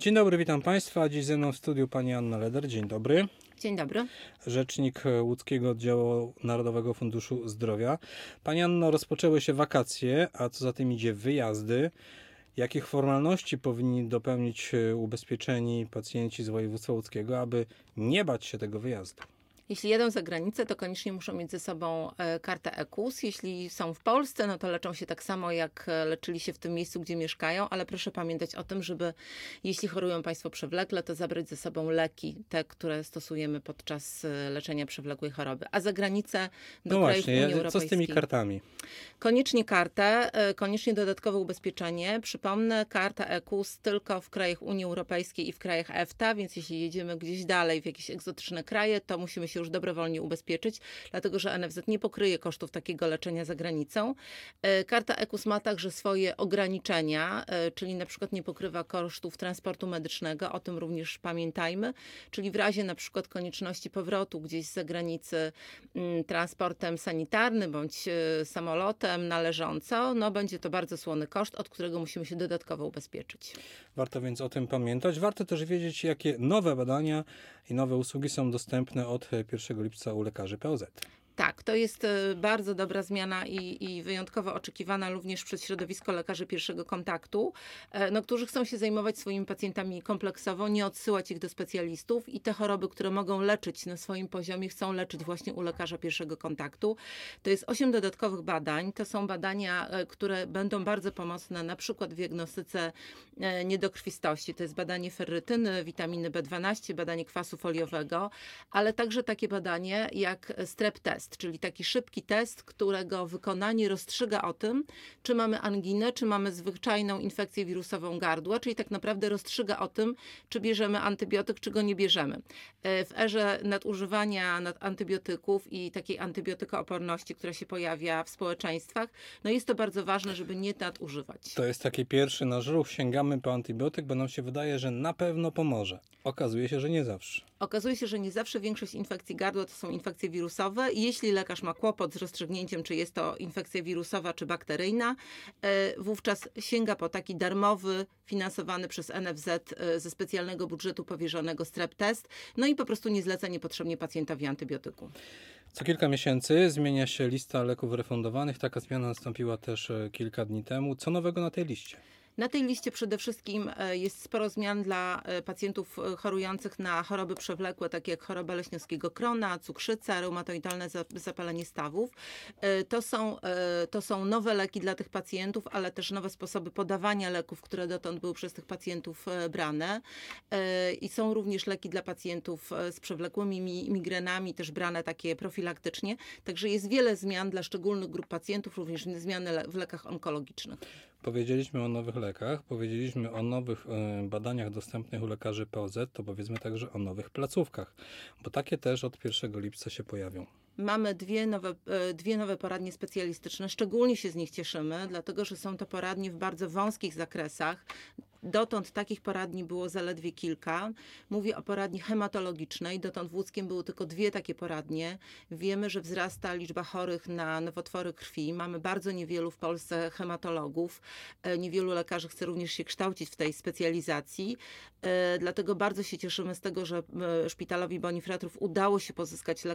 Dzień dobry, witam Państwa. Dziś ze mną w studiu pani Anna Leder. Dzień dobry. Dzień dobry. Rzecznik Łódzkiego Oddziału Narodowego Funduszu Zdrowia. Pani Anno, rozpoczęły się wakacje, a co za tym idzie wyjazdy. Jakich formalności powinni dopełnić ubezpieczeni pacjenci z województwa łódzkiego, aby nie bać się tego wyjazdu? Jeśli jadą za granicę, to koniecznie muszą mieć ze sobą kartę EKUS. Jeśli są w Polsce, no to leczą się tak samo, jak leczyli się w tym miejscu, gdzie mieszkają, ale proszę pamiętać o tym, żeby jeśli chorują Państwo przewlekle, to zabrać ze sobą leki, te, które stosujemy podczas leczenia przewlekłej choroby. A za granicę do krajów Unii Europejskiej. Co z tymi kartami? Koniecznie kartę, koniecznie dodatkowe ubezpieczenie. Przypomnę, karta EKUS tylko w krajach Unii Europejskiej i w krajach EFTA, więc jeśli jedziemy gdzieś dalej w jakieś egzotyczne kraje, to musimy się już dobrowolnie ubezpieczyć, dlatego że NFZ nie pokryje kosztów takiego leczenia za granicą. Karta EKUS ma także swoje ograniczenia, czyli na przykład nie pokrywa kosztów transportu medycznego, o tym również pamiętajmy, czyli w razie na przykład konieczności powrotu gdzieś z zagranicy transportem sanitarnym bądź samolotem należąco, no będzie to bardzo słony koszt, od którego musimy się dodatkowo ubezpieczyć. Warto więc o tym pamiętać. Warto też wiedzieć, jakie nowe badania i nowe usługi są dostępne od 1 lipca u lekarzy POZ. Tak, to jest bardzo dobra zmiana i wyjątkowo oczekiwana również przez środowisko lekarzy pierwszego kontaktu, którzy chcą się zajmować swoimi pacjentami kompleksowo, nie odsyłać ich do specjalistów i te choroby, które mogą leczyć na swoim poziomie, chcą leczyć właśnie u lekarza pierwszego kontaktu. To jest 8 dodatkowych badań. To są badania, które będą bardzo pomocne na przykład w diagnostyce niedokrwistości. To jest badanie ferrytyny, witaminy B12, badanie kwasu foliowego, ale także takie badanie jak strep test, czyli taki szybki test, którego wykonanie rozstrzyga o tym, czy mamy anginę, czy mamy zwyczajną infekcję wirusową gardła, czyli tak naprawdę rozstrzyga o tym, czy bierzemy antybiotyk, czy go nie bierzemy. W erze nadużywania antybiotyków i takiej antybiotykooporności, która się pojawia w społeczeństwach, no jest to bardzo ważne, żeby nie nadużywać. To jest taki pierwszy nasz ruch. Sięgamy po antybiotyk, bo nam się wydaje, że na pewno pomoże. Okazuje się, że nie zawsze. Okazuje się, że nie zawsze większość infekcji gardła to są infekcje wirusowe. Jeśli lekarz ma kłopot z rozstrzygnięciem, czy jest to infekcja wirusowa, czy bakteryjna, wówczas sięga po taki darmowy, finansowany przez NFZ ze specjalnego budżetu powierzonego strep test, no i po prostu nie zleca niepotrzebnie pacjentowi antybiotyku. Co kilka miesięcy zmienia się lista leków refundowanych. Taka zmiana nastąpiła też kilka dni temu. Co nowego na tej liście? Na tej liście przede wszystkim jest sporo zmian dla pacjentów chorujących na choroby przewlekłe, takie jak choroba leśniowskiego krona, cukrzyca, reumatoidalne zapalenie stawów. To są nowe leki dla tych pacjentów, ale też nowe sposoby podawania leków, które dotąd były przez tych pacjentów brane. I są również leki dla pacjentów z przewlekłymi migrenami, też brane takie profilaktycznie. Także jest wiele zmian dla szczególnych grup pacjentów, również zmiany w lekach onkologicznych. Powiedzieliśmy o nowych lekach, powiedzieliśmy o nowych badaniach dostępnych u lekarzy POZ, to powiedzmy także o nowych placówkach, bo takie też od 1 lipca się pojawią. Mamy dwie nowe poradnie specjalistyczne. Szczególnie się z nich cieszymy, dlatego że są to poradnie w bardzo wąskich zakresach. Dotąd takich poradni było zaledwie kilka. Mówię o poradni hematologicznej. Dotąd w Łódzkiem były tylko 2 takie poradnie. Wiemy, że wzrasta liczba chorych na nowotwory krwi. Mamy bardzo niewielu w Polsce hematologów. Niewielu lekarzy chce również się kształcić w tej specjalizacji. Dlatego bardzo się cieszymy z tego, że szpitalowi Bonifratrów udało się pozyskać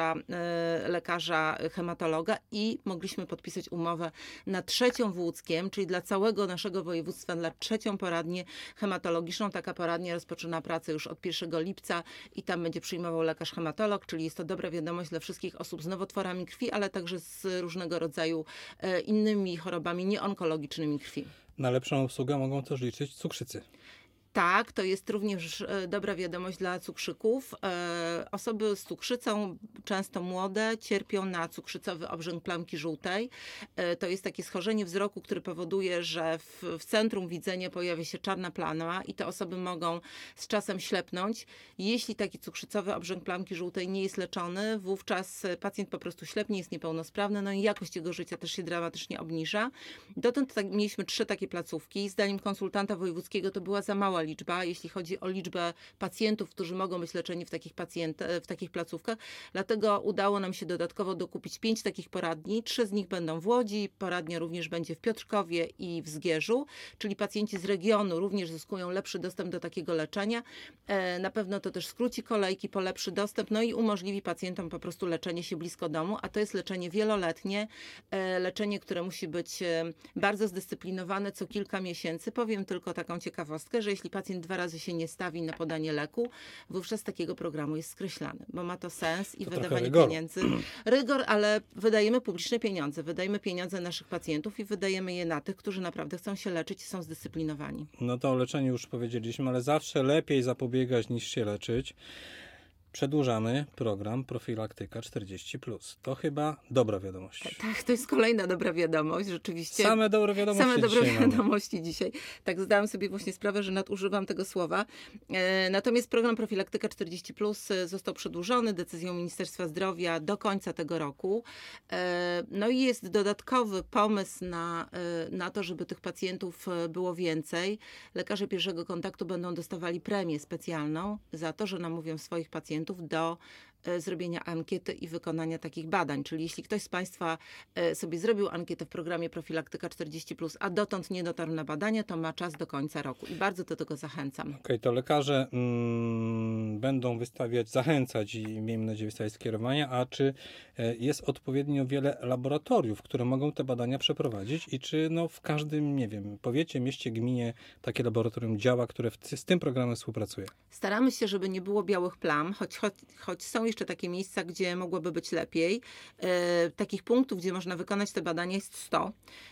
lekarza hematologa i mogliśmy podpisać umowę na 3. w Łódzkiem, czyli dla całego naszego województwa, dla 3. poradnię hematologiczną. Taka poradnia rozpoczyna pracę już od 1 lipca i tam będzie przyjmował lekarz hematolog, czyli jest to dobra wiadomość dla wszystkich osób z nowotworami krwi, ale także z różnego rodzaju innymi chorobami nieonkologicznymi krwi. Na lepszą obsługę mogą też liczyć cukrzycy. Tak, to jest również dobra wiadomość dla cukrzyków. Osoby z cukrzycą, często młode, cierpią na cukrzycowy obrzęk plamki żółtej. To jest takie schorzenie wzroku, które powoduje, że w centrum widzenia pojawia się czarna plama i te osoby mogą z czasem ślepnąć. Jeśli taki cukrzycowy obrzęk plamki żółtej nie jest leczony, wówczas pacjent po prostu ślepnie, jest niepełnosprawny, no i jakość jego życia też się dramatycznie obniża. Dotąd mieliśmy 3 takie placówki. Zdaniem konsultanta wojewódzkiego to była za mała liczba, jeśli chodzi o liczbę pacjentów, którzy mogą być leczeni w takich placówkach. Dlatego udało nam się dodatkowo dokupić 5 takich poradni. 3 z nich będą w Łodzi, poradnia również będzie w Piotrkowie i w Zgierzu, czyli pacjenci z regionu również zyskują lepszy dostęp do takiego leczenia. Na pewno to też skróci kolejki, polepszy dostęp, no i umożliwi pacjentom po prostu leczenie się blisko domu, a to jest leczenie wieloletnie, leczenie, które musi być bardzo zdyscyplinowane co kilka miesięcy. Powiem tylko taką ciekawostkę, że jeśli pacjent 2 razy się nie stawi na podanie leku, wówczas z takiego programu jest skreślany, bo ma to sens i To wydawanie rygoru. pieniędzy. Rygor, ale wydajemy publiczne pieniądze, wydajemy pieniądze naszych pacjentów i wydajemy je na tych, którzy naprawdę chcą się leczyć i są zdyscyplinowani. No to o leczeniu już powiedzieliśmy, ale zawsze lepiej zapobiegać niż się leczyć. Przedłużamy program Profilaktyka 40+. To chyba dobra wiadomość. Tak, to jest kolejna dobra wiadomość, rzeczywiście. Same dobre wiadomości Same dobre dzisiaj mamy. wiadomości dzisiaj. Tak, zdałam sobie właśnie sprawę, że nadużywam tego słowa. Natomiast program Profilaktyka 40+ został przedłużony decyzją Ministerstwa Zdrowia do końca tego roku. No i jest dodatkowy pomysł na to, żeby tych pacjentów było więcej. Lekarze pierwszego kontaktu będą dostawali premię specjalną za to, że namówią swoich pacjentów do zrobienia ankiety i wykonania takich badań. Czyli jeśli ktoś z Państwa sobie zrobił ankietę w programie Profilaktyka 40+, a dotąd nie dotarł na badania, to ma czas do końca roku. I bardzo do tego zachęcam. Okej, to lekarze będą zachęcać i miejmy nadzieję wystawiać skierowania, a czy jest odpowiednio wiele laboratoriów, które mogą te badania przeprowadzić i czy w każdym, nie wiem, powiecie, mieście, gminie takie laboratorium działa, które z tym programem współpracuje? Staramy się, żeby nie było białych plam, choć są jeszcze takie miejsca, gdzie mogłoby być lepiej. Takich punktów, gdzie można wykonać te badania jest 100.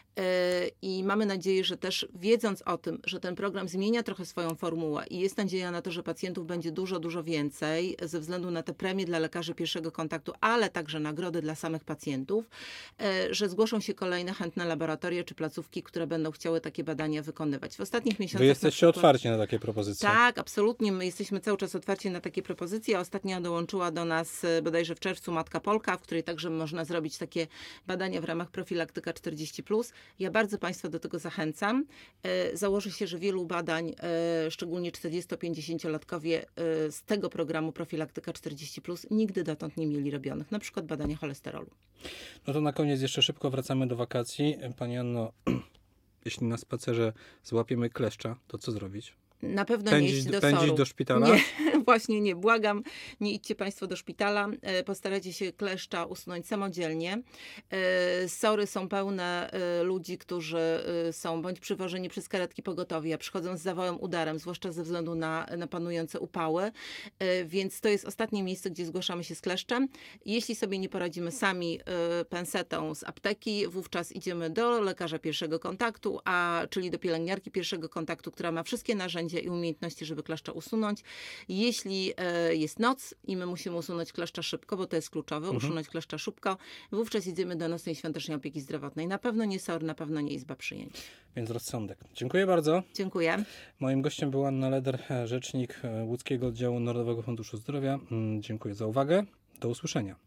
I mamy nadzieję, że też wiedząc o tym, że ten program zmienia trochę swoją formułę i jest nadzieja na to, że pacjentów będzie dużo, dużo więcej ze względu na te premie dla lekarzy pierwszego kontaktu, ale także nagrody dla samych pacjentów, że zgłoszą się kolejne chętne laboratoria czy placówki, które będą chciały takie badania wykonywać. W ostatnich miesiącach... Wy jesteście na przykład, otwarci na takie propozycje? Tak, absolutnie. My jesteśmy cały czas otwarci na takie propozycje. Ostatnio dołączyła do nas bodajże w czerwcu Matka Polka, w której także można zrobić takie badania w ramach Profilaktyka 40+. Ja bardzo Państwa do tego zachęcam. Założę się, że wielu badań, szczególnie 40-50-latkowie z tego programu Profilaktyka 40+, nigdy dotąd nie mieli robionych. Na przykład badania cholesterolu. No to na koniec jeszcze szybko wracamy do wakacji. Pani Anno, jeśli na spacerze złapiemy kleszcza, to co zrobić? Na pewno nie iść do Pędzić SOR-u. do szpitala? Nie, właśnie nie. Błagam, nie idźcie Państwo do szpitala. Postarajcie się kleszcza usunąć samodzielnie. SOR-y są pełne ludzi, którzy są bądź przywożeni przez karetki pogotowia, przychodzą z zawałem udarem, zwłaszcza ze względu na panujące upały. Więc to jest ostatnie miejsce, gdzie zgłaszamy się z kleszczem. Jeśli sobie nie poradzimy sami pensetą z apteki, wówczas idziemy do lekarza pierwszego kontaktu, czyli do pielęgniarki pierwszego kontaktu, która ma wszystkie narzędzia i umiejętności, żeby kleszcza usunąć. Jeśli jest noc i my musimy usunąć kleszcza szybko, bo to jest kluczowe, usunąć kleszcza szybko, wówczas idziemy do nocnej świątecznej opieki zdrowotnej. Na pewno nie SOR, na pewno nie izba przyjęć. Więc rozsądek. Dziękuję bardzo. Dziękuję. Moim gościem była Anna Leder, rzecznik Łódzkiego Oddziału Narodowego Funduszu Zdrowia. Dziękuję za uwagę. Do usłyszenia.